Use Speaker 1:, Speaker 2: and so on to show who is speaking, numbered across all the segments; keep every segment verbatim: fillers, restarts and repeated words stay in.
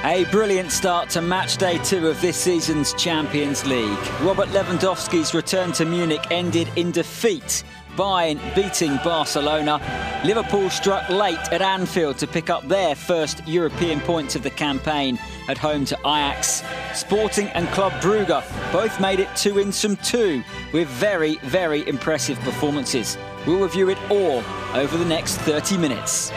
Speaker 1: A brilliant start to match day two of this season's Champions League. Robert Lewandowski's return to Munich ended in defeat. Bayern beating Barcelona. Liverpool struck late at Anfield to pick up their first European points of the campaign at home to Ajax. Sporting and Club Brugge both made it two wins from two with very, very impressive performances. We'll review it all over the next thirty minutes.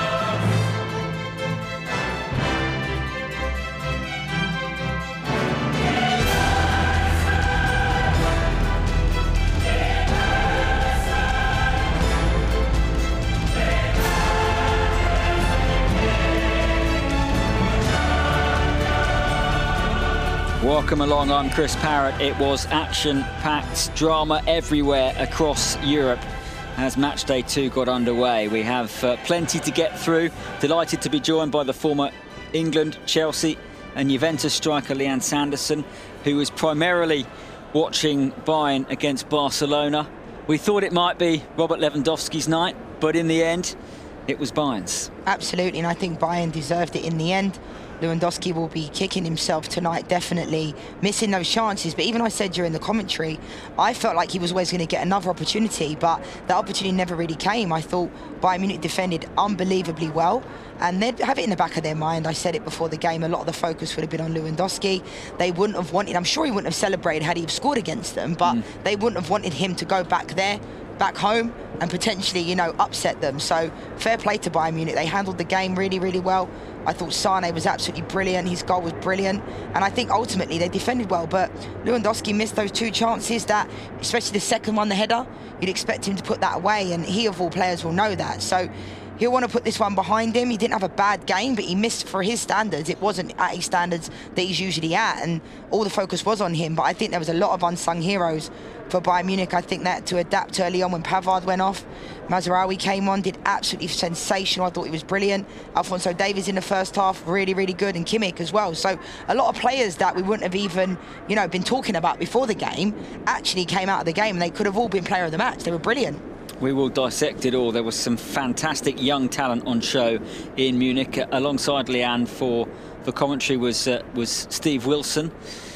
Speaker 1: Welcome along, I'm Chris Parrott. It was action-packed, drama everywhere across Europe as match day two got underway. We have uh, plenty to get through. Delighted to be joined by the former England, Chelsea and Juventus striker Lianne Sanderson, who was primarily watching Bayern against Barcelona. We thought it might be Robert Lewandowski's night, but in the end, it was Bayern's.
Speaker 2: Absolutely, and I think Bayern deserved it in the end. Lewandowski will be kicking himself tonight, definitely missing those chances. But even I said during the commentary, I felt like he was always going to get another opportunity, but that opportunity never really came. I thought Bayern Munich defended unbelievably well, and they'd have it in the back of their mind. I said it before the game, a lot of the focus would have been on Lewandowski. They wouldn't have wanted, I'm sure he wouldn't have celebrated had he have scored against them, but mm. they wouldn't have wanted him to go back there, back home, and potentially, you know, upset them. So fair play to Bayern Munich. They handled the game really, really well. I thought Sane was absolutely brilliant. His goal was brilliant. And I think ultimately they defended well. But Lewandowski missed those two chances that, especially the second one, the header, you'd expect him to put that away. And he, of all players, will know that. So he'll want to put this one behind him. He didn't have a bad game, but he missed for his standards. It wasn't at his standards that he's usually at. And all the focus was on him. But I think there was a lot of unsung heroes for Bayern Munich. I think that to adapt early on when Pavard went off, Mazraoui came on, did absolutely sensational. I thought he was brilliant. Alphonso Davies in the first half, really, really good, and Kimmich as well. So a lot of players that we wouldn't have even, you know, been talking about before the game actually came out of the game, and they could have all been player of the match. They were brilliant.
Speaker 1: We will dissect it all. There was some fantastic young talent on show in Munich. Alongside Lianne for the commentary was uh, was Steve Wilson.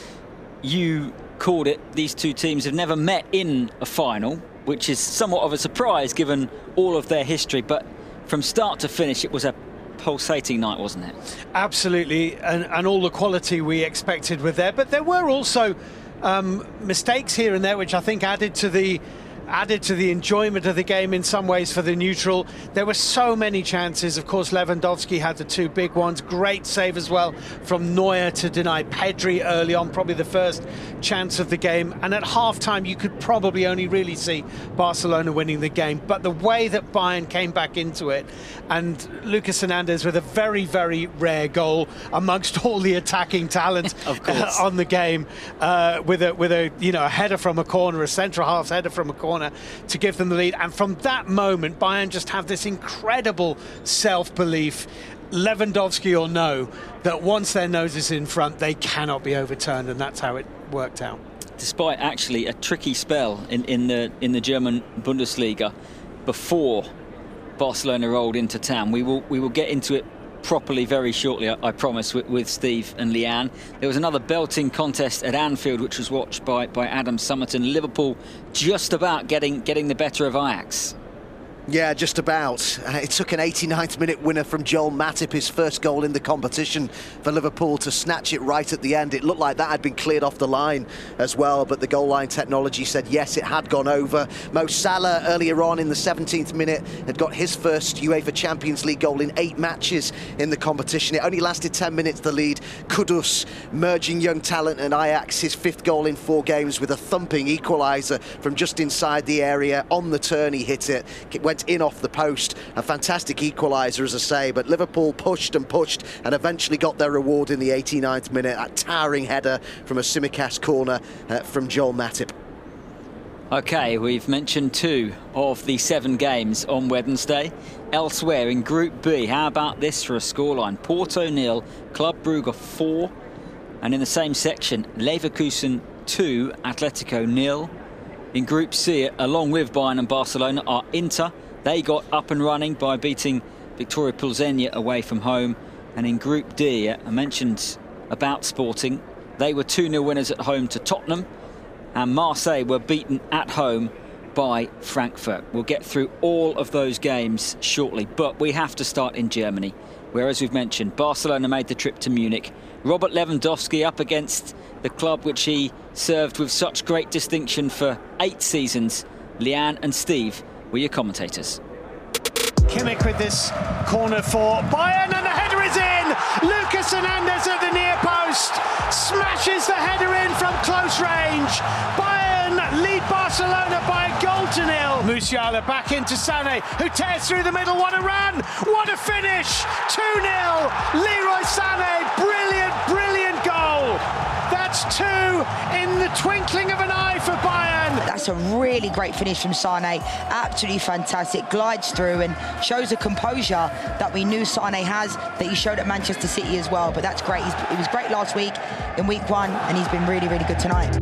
Speaker 1: You called it, these two teams have never met in a final, which is somewhat of a surprise given all of their history, but from start to finish it was a pulsating night, wasn't it?
Speaker 3: Absolutely, and, and all the quality we expected were there, but there were also um, mistakes here and there which I think added to the added to the enjoyment of the game in some ways for the neutral. There were so many chances. Of course, Lewandowski had the two big ones. Great save as well from Neuer to deny Pedri early on, probably the first chance of the game. And at half-time, you could probably only really see Barcelona winning the game. But the way that Bayern came back into it, and Lucas Hernandez with a very, very rare goal amongst all the attacking talent
Speaker 1: of course.
Speaker 3: on the game, uh, with a with a you know a header from a corner, a central half header from a corner, to give them the lead. And from that moment, Bayern just have this incredible self-belief. Lewandowski will know that once their nose is in front, they cannot be overturned, and that's how it worked out.
Speaker 1: Despite actually a tricky spell in, in the in the German Bundesliga before Barcelona rolled into town, we will we will get into it properly very shortly, I, I promise, with, with Steve and Lianne. There was another belting contest at Anfield, which was watched by, by Adam Summerton. Liverpool just about getting getting the better of Ajax.
Speaker 4: Yeah, just about. Uh, it took an eighty-ninth minute winner from Joel Matip, his first goal in the competition, for Liverpool to snatch it right at the end. It looked like that had been cleared off the line as well, but the goal line technology said yes, it had gone over. Mo Salah earlier on in the seventeenth minute had got his first UEFA Champions League goal in eight matches in the competition. It only lasted ten minutes, the lead. Kudus, merging young talent and Ajax, his fifth goal in four games with a thumping equaliser from just inside the area. On the turn he hit it. It went in off the post. A fantastic equaliser, as I say, but Liverpool pushed and pushed and eventually got their reward in the eighty-ninth minute. A towering header from a Tsimikas corner uh, from Joel Matip.
Speaker 1: Okay, we've mentioned two of the seven games on Wednesday. Elsewhere in Group B, how about this for a scoreline? Porto nil, Club Brugge four, and in the same section, Leverkusen two, Atletico nil. In Group C, along with Bayern and Barcelona, are Inter. They got up and running by beating Victoria Plzeň away from home And in Group D, I mentioned about Sporting. They were two nil winners at home to Tottenham, and Marseille were beaten at home by Frankfurt. We'll get through all of those games shortly, but we have to start in Germany, where, as we've mentioned, Barcelona made the trip to Munich. Robert Lewandowski up against the club which he served with such great distinction for eight seasons. Leanne and Steve were your commentators.
Speaker 3: Kimmich with this corner for Bayern, and the header is in! Lucas Hernandez at the near post smashes the header in from close range. Bayern lead Barcelona by a goal to nil. Musiala back into Sané, who tears through the middle. What a run! What a finish! two nil. Leroy Sané, brilliant, brilliant goal. That's two in the twinkling of an eye for Bayern.
Speaker 2: That's a really great finish from Sané. Absolutely fantastic. Glides through and shows a composure that we knew Sané has, that he showed at Manchester City as well. But that's great. He's, he was great last week in week one, and he's been really, really good tonight.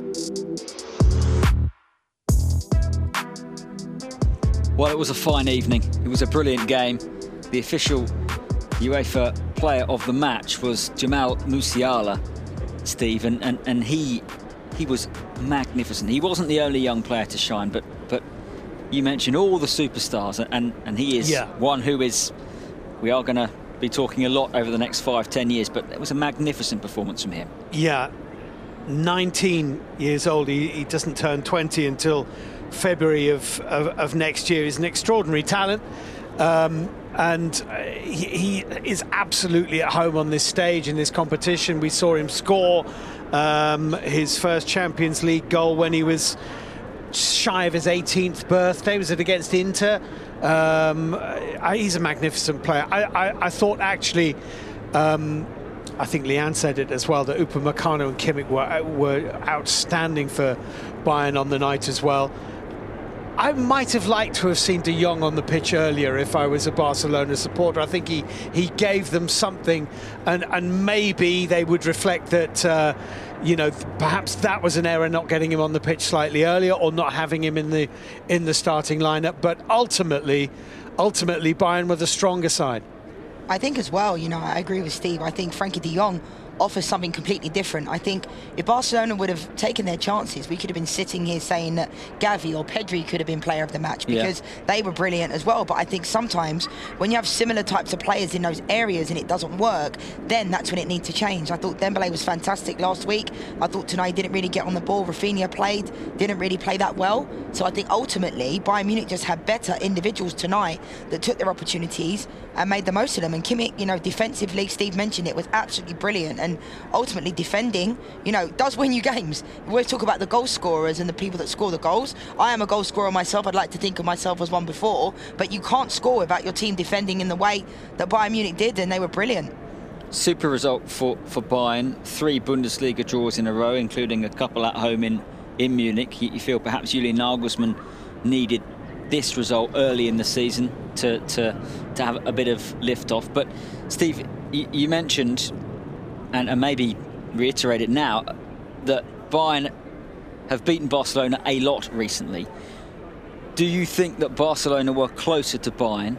Speaker 1: Well, it was a fine evening. It was a brilliant game. The official UEFA player of the match was Jamal Musiala, Steve, and, and, and he he was magnificent. He wasn't the only young player to shine, but but you mentioned all the superstars, and, and he is
Speaker 3: yeah.
Speaker 1: one who is, we are going to be talking a lot over the next five, ten years, but it was a magnificent performance from him.
Speaker 3: Yeah, nineteen years old. He, he doesn't turn twenty until February of, of, of next year. He's an extraordinary talent. Um, and he, he is absolutely at home on this stage in this competition. We saw him score um, his first Champions League goal when he was shy of his eighteenth birthday. Was it against Inter? Um, I, he's a magnificent player. I, I, I thought actually, um, I think Leanne said it as well, that Upamecano and Kimmich were, were outstanding for Bayern on the night as well. I might have liked to have seen De Jong on the pitch earlier if I was a Barcelona supporter. I think he, he gave them something, and, and maybe they would reflect that, uh, you know, perhaps that was an error, not getting him on the pitch slightly earlier or not having him in the in the starting lineup. But ultimately, ultimately, Bayern were the stronger side.
Speaker 2: I think as well, you know, I agree with Steve. I think Frankie de Jong offers something completely different. I think if Barcelona would have taken their chances, we could have been sitting here saying that Gavi or Pedri could have been player of the match, because yeah. they were brilliant as well. But I think sometimes when you have similar types of players in those areas and it doesn't work, then that's when it needs to change. I thought Dembele was fantastic last week. I thought tonight didn't really get on the ball. Rafinha played, didn't really play that well. So I think ultimately Bayern Munich just had better individuals tonight that took their opportunities and made the most of them. And Kimmich, you know, defensively, Steve mentioned it, was absolutely brilliant. And ultimately defending, you know, does win you games. We always talk about the goal scorers and the people that score the goals. I am a goal scorer myself. I'd like to think of myself as one before, but you can't score without your team defending in the way that Bayern Munich did, and they were brilliant.
Speaker 1: Super result for, for Bayern. Three Bundesliga draws in a row, including a couple at home in, in Munich. You, you feel perhaps Julian Nagelsmann needed this result early in the season to, to, to have a bit of lift off. But Steve, you, you mentioned, and, and maybe reiterate it now, that Bayern have beaten Barcelona a lot recently. Do you think that Barcelona were closer to Bayern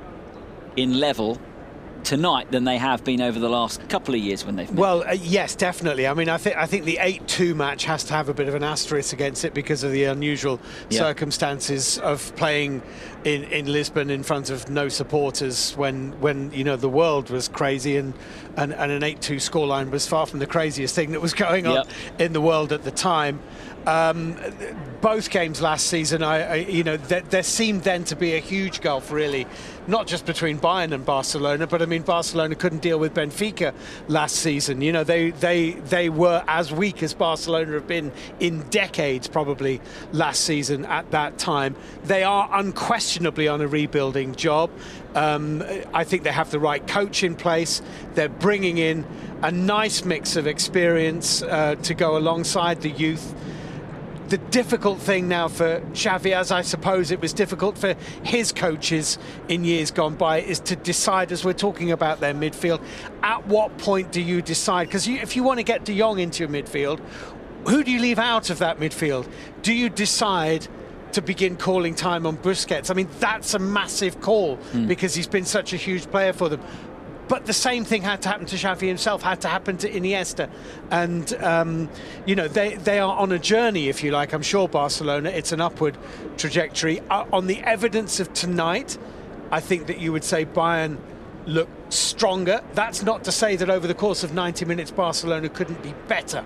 Speaker 1: in level tonight than they have been over the last couple of years when they've met?
Speaker 3: Well, uh, yes, definitely. I mean, I think I think the eight two match has to have a bit of an asterisk against it because of the unusual yeah. circumstances of playing in, in Lisbon in front of no supporters when, when you know, the world was crazy, and, and, and an eight two scoreline was far from the craziest thing that was going on yep. in the world at the time. Um, both games last season, I, I you know, th there seemed then to be a huge gulf, really, not just between Bayern and Barcelona, but I mean, Barcelona couldn't deal with Benfica last season. You know, they they they were as weak as Barcelona have been in decades, probably last season at that time. They are unquestionably on a rebuilding job. Um, I think they have the right coach in place. They're bringing in a nice mix of experience uh, to go alongside the youth. The difficult thing now for Xavi, as I suppose it was difficult for his coaches in years gone by, is to decide, as we're talking about their midfield, at what point do you decide? Because you, if you want to get De Jong into your midfield, who do you leave out of that midfield? Do you decide to begin calling time on Busquets? I mean, that's a massive call mm. because he's been such a huge player for them. but the same thing had to happen to Xavi himself, had to happen to Iniesta. And, um, you know, they, they are on a journey, if you like. I'm sure Barcelona, it's an upward trajectory. Uh, on the evidence of tonight, I think that you would say Bayern look stronger. That's not to say that over the course of ninety minutes, Barcelona couldn't be better.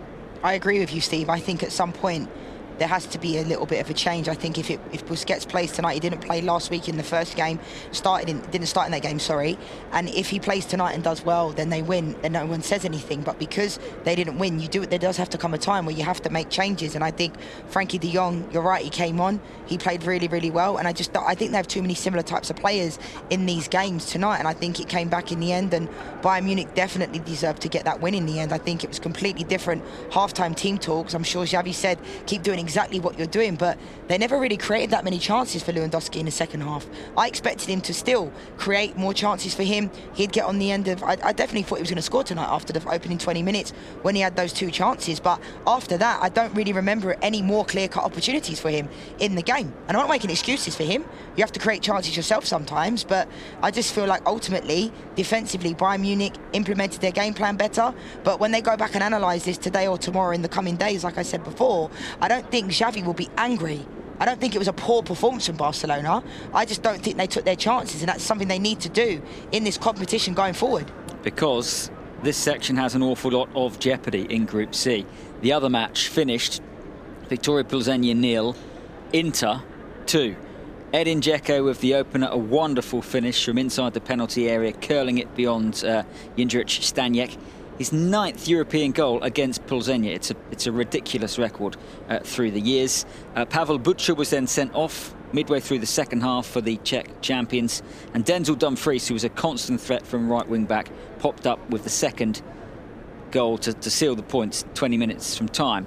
Speaker 2: I agree with you, Steve. I think at some point there has to be a little bit of a change. I think if it, if Busquets plays tonight, he didn't play last week in the first game, started in, didn't start in that game, sorry. And if he plays tonight and does well, then they win, and no one says anything. But because they didn't win, you do. There does have to come a time where you have to make changes. And I think Frankie de Jong, you're right, he came on, he played really, really well. And I just, I think they have too many similar types of players in these games tonight. And I think it came back in the end. And Bayern Munich definitely deserved to get that win in the end. I think it was completely different halftime team talks. I'm sure Xavi said, keep doing exactly what you're doing, but they never really created that many chances for Lewandowski in the second half. I expected him to still create more chances for him. He'd get on the end of, I, I definitely thought he was going to score tonight after the opening twenty minutes when he had those two chances, but after that I don't really remember any more clear-cut opportunities for him in the game. And I'm not making excuses for him, you have to create chances yourself sometimes, but I just feel like ultimately defensively Bayern Munich implemented their game plan better. But when they go back and analyse this today or tomorrow in the coming days, like I said before, I don't think Xavi will be angry. I don't think it was a poor performance from Barcelona. I just don't think they took their chances, and that's something they need to do in this competition going forward.
Speaker 1: Because this section has an awful lot of jeopardy in Group C. The other match finished Victoria Plzeň nil, Inter two. Edin Dzeko with the opener, a wonderful finish from inside the penalty area, curling it beyond uh, Jindřich Staněk. His ninth European goal against Plzeň. It's a, it's a ridiculous record uh, through the years. Uh, Pavel Bucha was then sent off midway through the second half for the Czech champions. And Denzel Dumfries, who was a constant threat from right wing back, popped up with the second goal to, to seal the points twenty minutes from time.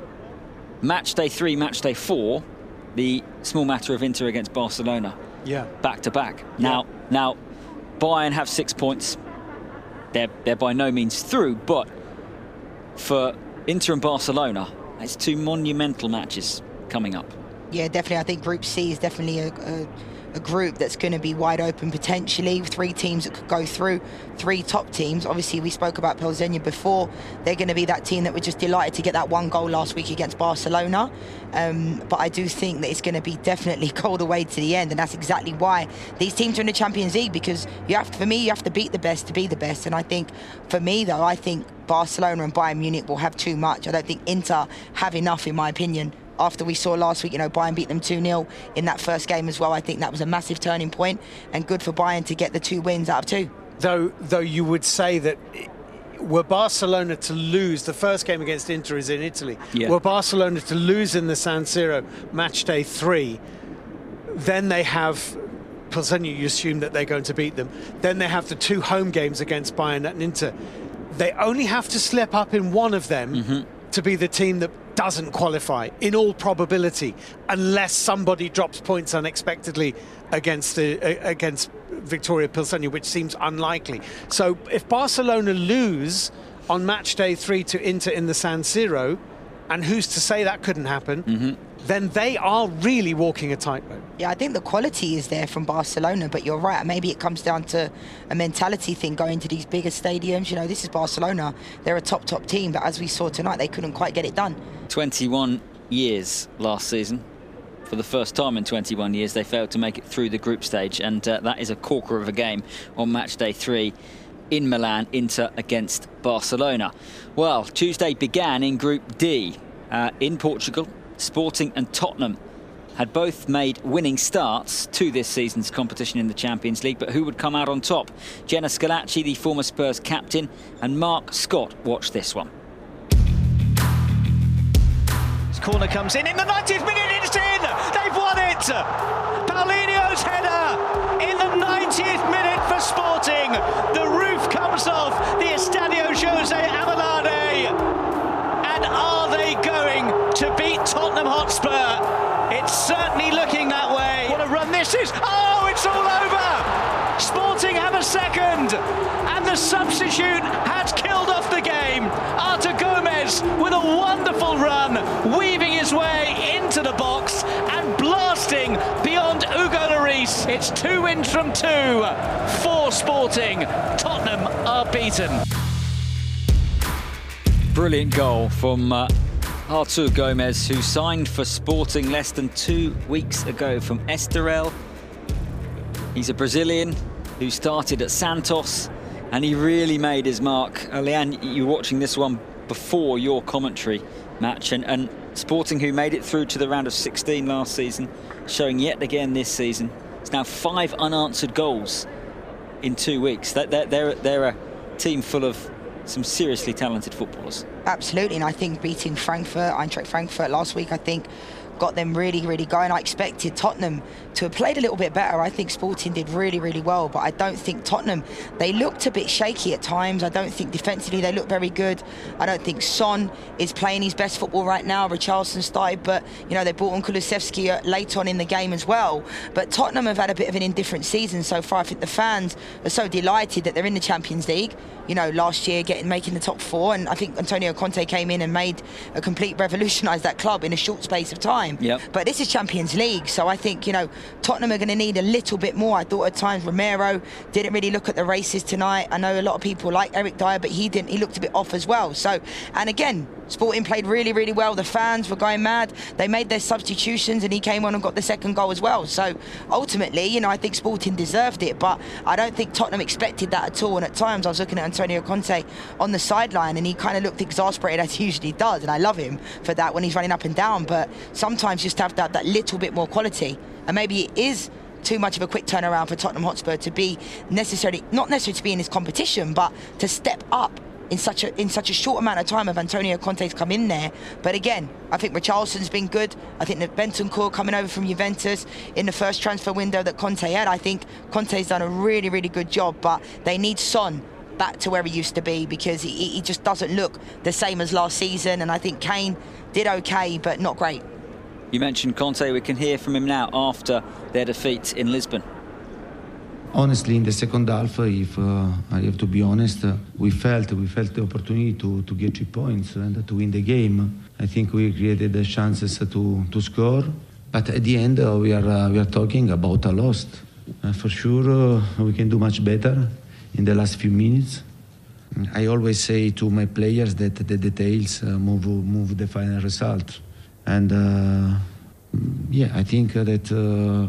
Speaker 1: Match day three, match day four, the small matter of Inter against Barcelona.
Speaker 3: Yeah.
Speaker 1: Back to back.
Speaker 3: Yeah.
Speaker 1: Now, now, Bayern have six points. They're, they're by no means through, but for Inter and Barcelona, it's two monumental matches coming up.
Speaker 2: Yeah, definitely. I think Group C is definitely a, a, a group that's going to be wide open potentially. Three teams that could go through, three top teams. Obviously, we spoke about Plzeň before. They're going to be that team that were just delighted to get that one goal last week against Barcelona. Um, but I do think that it's going to be definitely cold away to the end, and that's exactly why these teams are in the Champions League, because you have to, for me, you have to beat the best to be the best. And I think, for me, though, I think Barcelona and Bayern Munich will have too much. I don't think Inter have enough, in my opinion. After we saw last week, you know, Bayern beat them two nil in that first game as well. I think that was a massive turning point, and good for Bayern to get the two wins out of two.
Speaker 3: Though, though you would say that were Barcelona to lose, the first game against Inter is in Italy, yeah. Were Barcelona to lose in the San Siro match day three, then they have Plzeň, you assume that they're going to beat them. Then they have the two home games against Bayern and Inter. They only have to slip up in one of them mm-hmm. to be the team that doesn't qualify, in all probability, unless somebody drops points unexpectedly against the uh, against Victoria Plzeň, which seems unlikely. So if Barcelona lose on match day three to Inter in the San Siro, and who's to say that couldn't happen, mm-hmm. then they are really walking a tightrope.
Speaker 2: Yeah, I think the quality is there from Barcelona, but you're right, maybe it comes down to a mentality thing, going to these bigger stadiums. You know, this is Barcelona, they're a top, top team, but as we saw tonight, they couldn't quite get it done.
Speaker 1: twenty-one years last season. For the first time in twenty-one years, they failed to make it through the group stage, and uh, that is a corker of a game on match day three in Milan, Inter against Barcelona. Well, Tuesday began in Group D. Uh, in Portugal, Sporting and Tottenham had both made winning starts to this season's competition in the Champions League, but who would come out on top? Jenna Schillaci, the former Spurs captain, and Mark Scott watched this one.
Speaker 5: This corner comes in in the ninetieth minute, it's in! They've won it! Paulinho's header in the ninetieth minute for Sporting. The roof comes off the Estadio José Avellaneda. And are they going to beat Tottenham Hotspur? It's certainly looking that way. What a run this is. Oh, it's all over. Sporting have a second. And the substitute has killed off the game. Artur Gomes with a wonderful run, weaving his way into the box and blasting beyond Hugo Lloris. It's two wins from two for Sporting. Tottenham are beaten.
Speaker 1: Brilliant goal from uh, Artur Gomez, who signed for Sporting less than two weeks ago from Estoril. He's a Brazilian who started at Santos, and he really made his mark. Uh, Leanne, you were watching this one before your commentary match, and, and Sporting, who made it through to the round of sixteen last season, showing yet again this season. It's now five unanswered goals in two weeks. They're, they're, they're a team full of some seriously talented footballers.
Speaker 2: Absolutely, and I think beating Frankfurt, Eintracht Frankfurt last week, I think got them really, really going. I expected Tottenham to have played a little bit better. I think Sporting did really, really well, but I don't think Tottenham, they looked a bit shaky at times. I don't think defensively they look very good. I don't think Son is playing his best football right now. Richarlison started, but you know, they brought on Kulusevski late on in the game as well. But Tottenham have had a bit of an indifferent season so far. I think the fans are so delighted that they're in the Champions League. You know, last year getting making the top four, and I think Antonio Conte came in and made a complete revolutionised that club in a short space of time.
Speaker 1: Yep.
Speaker 2: But this is Champions League, so I think, you know, Tottenham are going to need a little bit more. I thought at times Romero didn't really look at the races tonight. I know a lot of people like Eric Dyer, but he didn't. He looked a bit off as well. So, and again, Sporting played really, really well. The fans were going mad. They made their substitutions, and he came on and got the second goal as well. So ultimately, you know, I think Sporting deserved it, but I don't think Tottenham expected that at all. And at times I was looking at Antonio Conte on the sideline, and he kind of looked exasperated, as he usually does, and I love him for that when he's running up and down. But sometimes you just have to have that little bit more quality, and maybe it is too much of a quick turnaround for Tottenham Hotspur to be necessarily, not necessarily to be in this competition, but to step up in such a in such a short amount of time of Antonio Conte's come in there. But again, I think Richarlison's been good. I think that Bentancur coming over from Juventus in the first transfer window that Conte had, I think Conte's done a really, really good job, but they need Son back to where he used to be, because he, he just doesn't look the same as last season. And I think Kane did okay, but not great.
Speaker 1: You mentioned Conte. We can hear from him now after their defeat in Lisbon.
Speaker 6: Honestly, in the second half, if uh, I have to be honest, uh, we felt we felt the opportunity to, to get three points and to win the game. I think we created the chances to, to score, but at the end uh, we are uh, we are talking about a loss. Uh, for sure, uh, we can do much better in the last few minutes. I always say to my players that the details uh, move move the final result, and uh, yeah, I think that. Uh,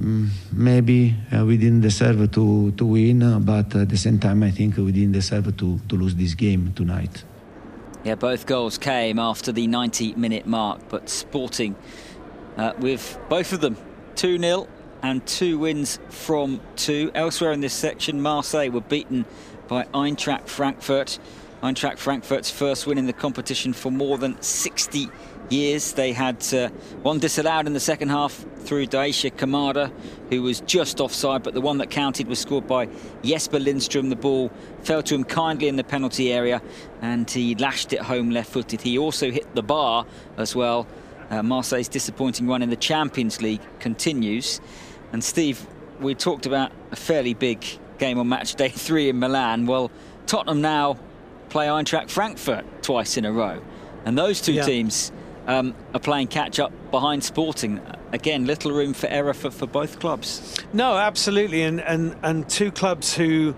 Speaker 6: Maybe uh, we didn't deserve to, to win, uh, but at the same time, I think we didn't deserve to, to lose this game tonight.
Speaker 1: Yeah, both goals came after the ninety minute mark, but Sporting uh, with both of them two nil and two wins from two. Elsewhere in this section, Marseille were beaten by Eintracht Frankfurt. Eintracht Frankfurt's first win in the competition for more than sixty years. They had uh, one disallowed in the second half through Daisha Kamada, who was just offside, but the one that counted was scored by Jesper Lindström. The ball fell to him kindly in the penalty area, and he lashed it home left-footed. He also hit the bar as well. Uh, Marseille's disappointing run in the Champions League continues. And Steve, we talked about a fairly big game on match day three in Milan. Well, Tottenham now play Eintracht Frankfurt twice in a row, and those two yeah. teams um, are playing catch-up behind Sporting. Again, little room for error for, for both clubs.
Speaker 3: No, absolutely, and, and and two clubs who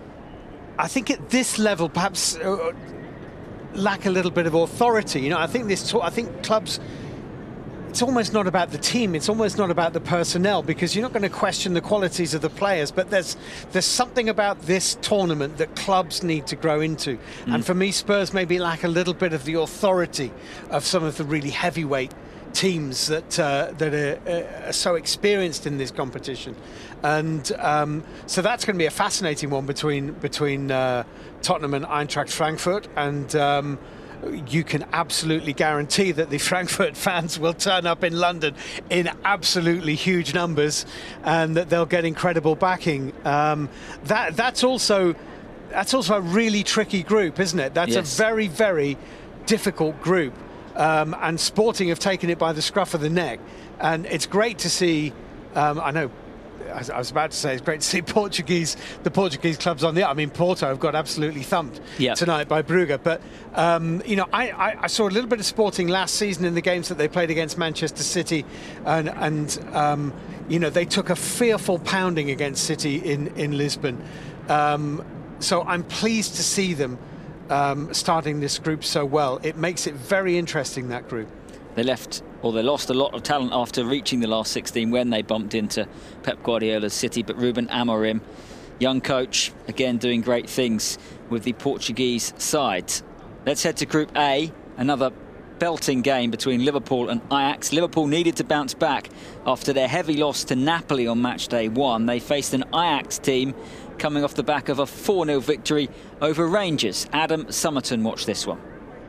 Speaker 3: I think at this level perhaps uh, lack a little bit of authority. You know, I think this I think clubs, it's almost not about the team, it's almost not about the personnel, because you're not going to question the qualities of the players, but there's there's something about this tournament that clubs need to grow into. Mm. And for me, Spurs maybe lack a little bit of the authority of some of the really heavyweight teams that uh, that are, uh, are so experienced in this competition. And um, so that's going to be a fascinating one between between uh, Tottenham and Eintracht Frankfurt. And um, you can absolutely guarantee that the Frankfurt fans will turn up in London in absolutely huge numbers, and that they'll get incredible backing. Um, that that's also that's also a really tricky group, isn't it? That's yes. a very, very difficult group, um, and Sporting have taken it by the scruff of the neck. And it's great to see. Um, I know. I was about to say it's great to see Portuguese, the Portuguese clubs on the. I mean, Porto have got absolutely thumped yep. tonight by Brugge. But um, you know, I, I, I saw a little bit of Sporting last season in the games that they played against Manchester City, and and um, you know, they took a fearful pounding against City in in Lisbon. Um, so I'm pleased to see them um, starting this group so well. It makes it very interesting, that group.
Speaker 1: They left, or they lost a lot of talent after reaching the last sixteen when they bumped into Pep Guardiola's City, but Ruben Amorim, young coach, again doing great things with the Portuguese side. Let's head to Group A, another belting game between Liverpool and Ajax. Liverpool needed to bounce back after their heavy loss to Napoli on match day one. They faced an Ajax team coming off the back of a four nil victory over Rangers. Adam Summerton watched this one.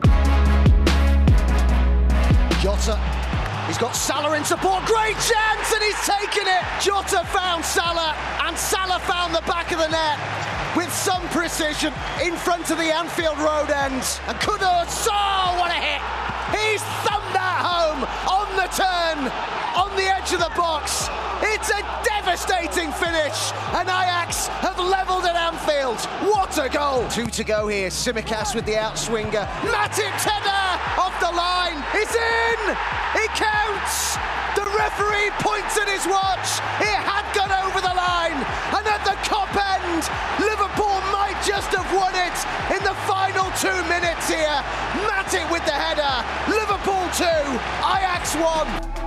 Speaker 4: Jota, he's got Salah in support, great chance, and he's taken it! Jota found Salah, and Salah found the back of the net with some precision in front of the Anfield Road end. And Kudus, oh, what a hit! He's thumbed that home on the turn, on the edge of the box. It's a devastating finish, and Ajax have levelled at Anfield. What a goal! Two to go here, Tsimikas with the outswinger. Matip header off the line, it's in! It counts! The referee points at his watch. It had gone over the line, and at the Kop end, Liverpool might just have won it in the final two minutes here. Matip with the header. Liverpool two, Ajax one.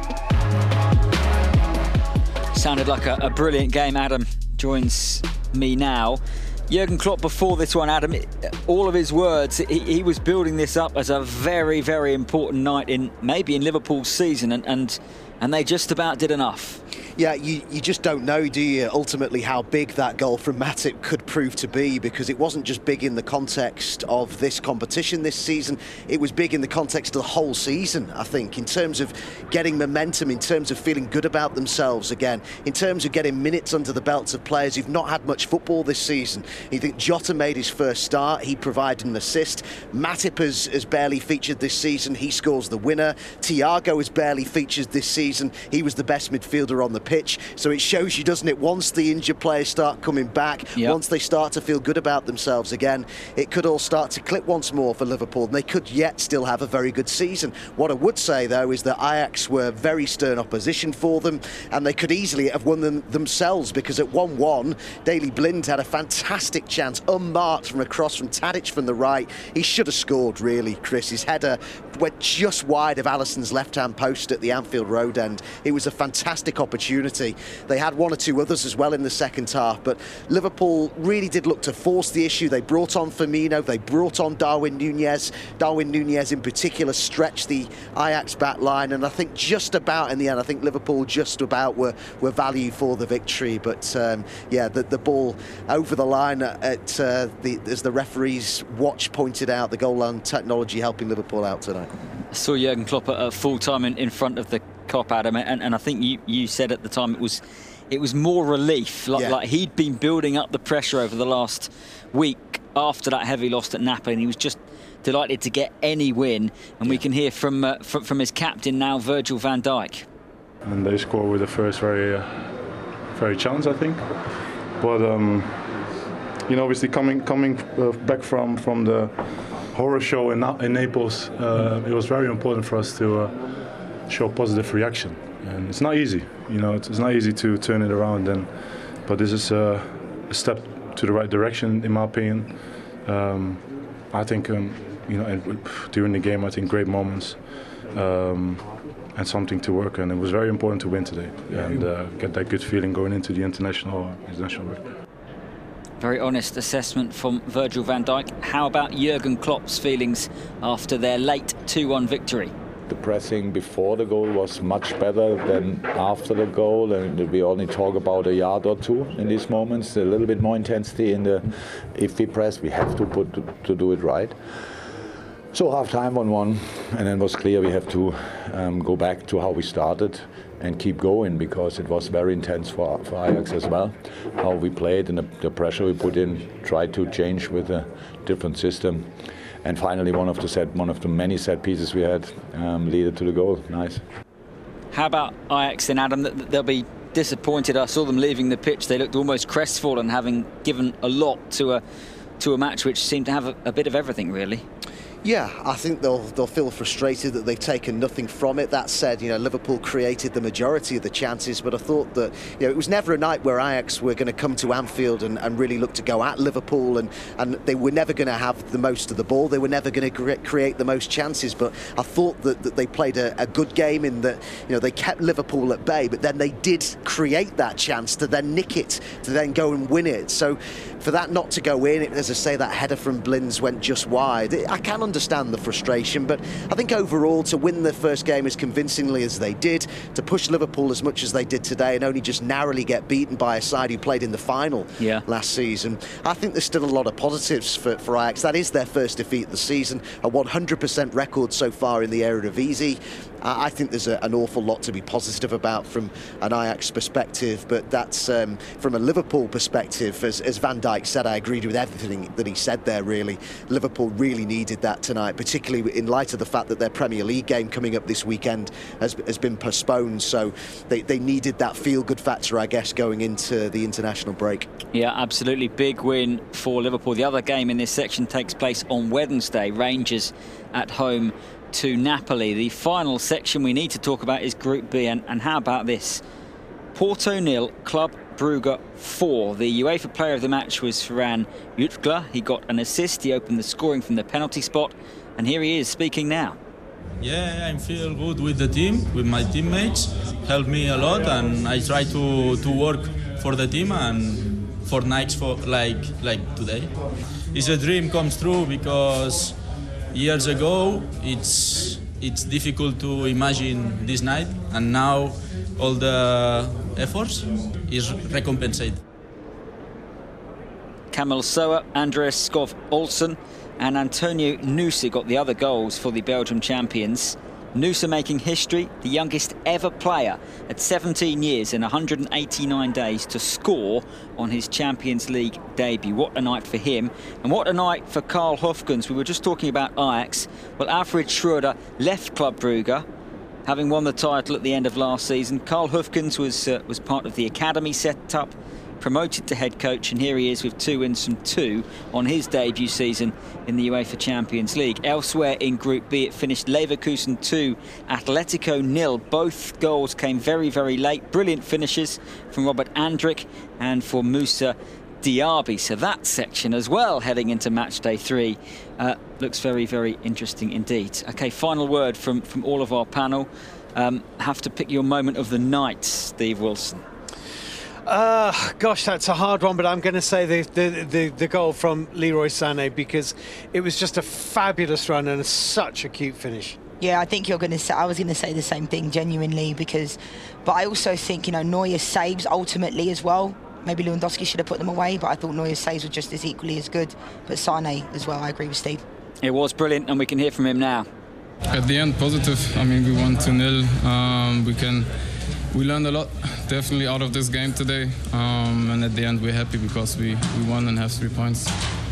Speaker 1: Sounded like a, a brilliant game. Adam joins me now. Jurgen Klopp, before this one, Adam, all of his words, he, he was building this up as a very, very important night in maybe in Liverpool's season, and and, and they just about did enough.
Speaker 4: Yeah, you, you just don't know, do you, ultimately how big that goal from Matip could prove to be, because it wasn't just big in the context of this competition this season, it was big in the context of the whole season, I think, in terms of getting momentum, in terms of feeling good about themselves again, in terms of getting minutes under the belts of players who've not had much football this season. You think Jota made his first start, he provided an assist. Matip has, has barely featured this season, he scores the winner. Thiago has barely featured this season, he was the best midfielder on the pitch. So it shows you, doesn't it, once the injured players start coming back, yep. once they start to feel good about themselves again, it could all start to click once more for Liverpool, and they could yet still have a very good season. What I would say, though, is that Ajax were very stern opposition for them, and they could easily have won them themselves, because at one one, Daley Blind had a fantastic chance, unmarked from across from Tadic from the right. He should have scored, really, Chris. His header went just wide of Alisson's left-hand post at the Anfield Road end. It was a fantastic opportunity. They had one or two others as well in the second half, but Liverpool really did look to force the issue. They brought on Firmino, they brought on Darwin Nunez. Darwin Nunez in particular stretched the Ajax back line, and I think just about in the end, I think Liverpool just about were, were value for the victory. But um, yeah, the, the ball over the line at uh, the, as the referee's watch pointed out, the goal line technology helping Liverpool out tonight.
Speaker 1: I saw Jurgen Klopp at full time in, in front of the Kop, Adam, and, and I think you, you said at the time it was it was more relief, like, yeah. like he'd been building up the pressure over the last week after that heavy loss at Napoli, and he was just delighted to get any win. And yeah. we can hear from, uh, from from his captain now, Virgil van Dijk.
Speaker 7: And they score with the first very uh, very chance, I think. But um, you know, obviously coming coming uh, back from from the horror show in, in Naples, uh, it was very important for us to. Uh, show positive reaction, and it's not easy, you know, it's, it's not easy to turn it around, and but this is a, a step to the right direction in my opinion. um, I think um, you know, and during the game I think great moments um, and something to work on. It was very important to win today and uh, get that good feeling going into the international international break.
Speaker 1: Very honest assessment from Virgil van Dijk. How about Jurgen Klopp's feelings after their late two one victory?
Speaker 8: The pressing before the goal was much better than after the goal, and we only talk about a yard or two in these moments. A little bit more intensity in the, if we press, we have to put to, to do it right. So half time one one, and then it was clear we have to um, go back to how we started and keep going, because it was very intense for, for Ajax as well. How we played and the, the pressure we put in, tried to change with a different system. And finally, one of the set, one of the many set pieces we had um, led to the goal. Nice.
Speaker 1: How about Ajax then, Adam? They'll be disappointed. I saw them leaving the pitch. They looked almost crestfallen, having given a lot to a to a match which seemed to have a, a bit of everything, really.
Speaker 4: Yeah, I think they'll they'll feel frustrated that they've taken nothing from it. That said, you know, Liverpool created the majority of the chances, but I thought that, you know, it was never a night where Ajax were going to come to Anfield and, and really look to go at Liverpool, and, and they were never going to have the most of the ball. They were never going to create the most chances, but I thought that, that they played a, a good game in that, you know, they kept Liverpool at bay, but then they did create that chance to then nick it, to then go and win it. So for that not to go in, as I say, that header from Blinds went just wide. I can understand the frustration, but I think overall to win the first game as convincingly as they did, to push Liverpool as much as they did today and only just narrowly get beaten by a side who played in the final
Speaker 1: yeah.
Speaker 4: last season, I think there's still a lot of positives for, for Ajax. That is their first defeat of the season, a one hundred percent record so far in the Eredivisie. I think there's a, an awful lot to be positive about from an Ajax perspective, but that's um, from a Liverpool perspective, as, as Van Dijk said, I agreed with everything that he said there, really. Liverpool really needed that tonight, particularly in light of the fact that their Premier League game coming up this weekend has, has been postponed, so they, they needed that feel-good factor, I guess, going into the international break.
Speaker 1: Yeah, absolutely. Big win for Liverpool. The other game in this section takes place on Wednesday. Rangers at home to Napoli. The final section we need to talk about is Group B, and, and how about this? Porto nil, Club Brugge four. The UEFA player of the match was Ferran Jutgla. He got an assist, he opened the scoring from the penalty spot, and here he is speaking now.
Speaker 9: Yeah, I feel good with the team, with my teammates. Helped me a lot, and I try to, to work for the team and for nights for like like today. It's a dream comes true, because years ago it's it's difficult to imagine this night, and now all the efforts is recompensed.
Speaker 1: Kamil Soa, Andreas Skov Olsen and Antonio Nusa got the other goals for the Belgium champions. Nusa making history, the youngest ever player at seventeen years and one hundred eighty-nine days to score on his Champions League debut. What a night for him, and what a night for Karl Hufkens. We were just talking about Ajax. Well, Alfred Schroeder left Club Brugge, having won the title at the end of last season. Karl Hufkens was, uh, was part of the academy set-up, promoted to head coach, and here he is with two wins from two on his debut season in the UEFA Champions League. Elsewhere in Group B, it finished Leverkusen two, Atletico nil. Both goals came very, very late. Brilliant finishes from Robert Andrich and for Moussa Diaby. So that section as well, heading into match day three, uh, looks very, very interesting indeed. Okay, final word from, from all of our panel. Um, have to pick your moment of the night, Steve Wilson.
Speaker 3: Uh, gosh, that's a hard one, but I'm going to say the, the, the, the goal from Leroy Sané, because it was just a fabulous run and such a cute finish.
Speaker 2: Yeah, I think you're going to say, I was going to say the same thing, genuinely, because, but I also think, you know, Neuer saves ultimately as well. Maybe Lewandowski should have put them away, but I thought Neuer's saves were just as equally as good. But Sané as well, I agree with Steve.
Speaker 1: It was brilliant, and we can hear from him now.
Speaker 10: At the end, positive. I mean, we won two nil. Um, we can... We learned a lot, definitely, out of this game today. Um, and at the end, we're happy because we, we won and have three points.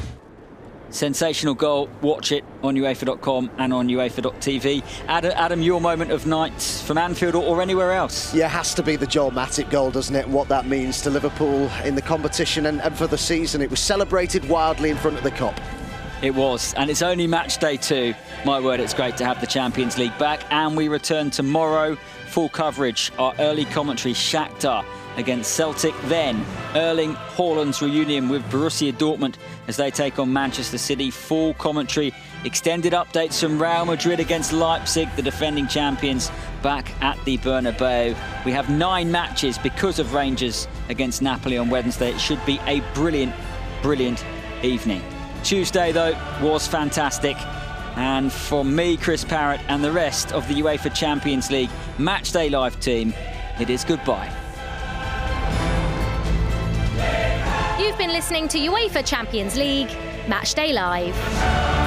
Speaker 1: Sensational goal. Watch it on UEFA dot com and on UEFA dot T V. Adam, Adam, your moment of night from Anfield or, or anywhere else?
Speaker 4: Yeah, it has to be the Joel Matip goal, doesn't it? And what that means to Liverpool in the competition and, and for the season. It was celebrated wildly in front of the Kop.
Speaker 1: It was, and it's only match day two. My word, it's great to have the Champions League back, and we return tomorrow. Full coverage, our early commentary, Shakhtar against Celtic, then Erling Haaland's reunion with Borussia Dortmund as they take on Manchester City. Full commentary, extended updates from Real Madrid against Leipzig, the defending champions, back at the Bernabeu. We have nine matches because of Rangers against Napoli on Wednesday. It should be a brilliant, brilliant evening. Tuesday, though, was fantastic. And from me, Chris Parrott, and the rest of the UEFA Champions League Matchday Live team, it is goodbye.
Speaker 11: You've been listening to UEFA Champions League Matchday Live.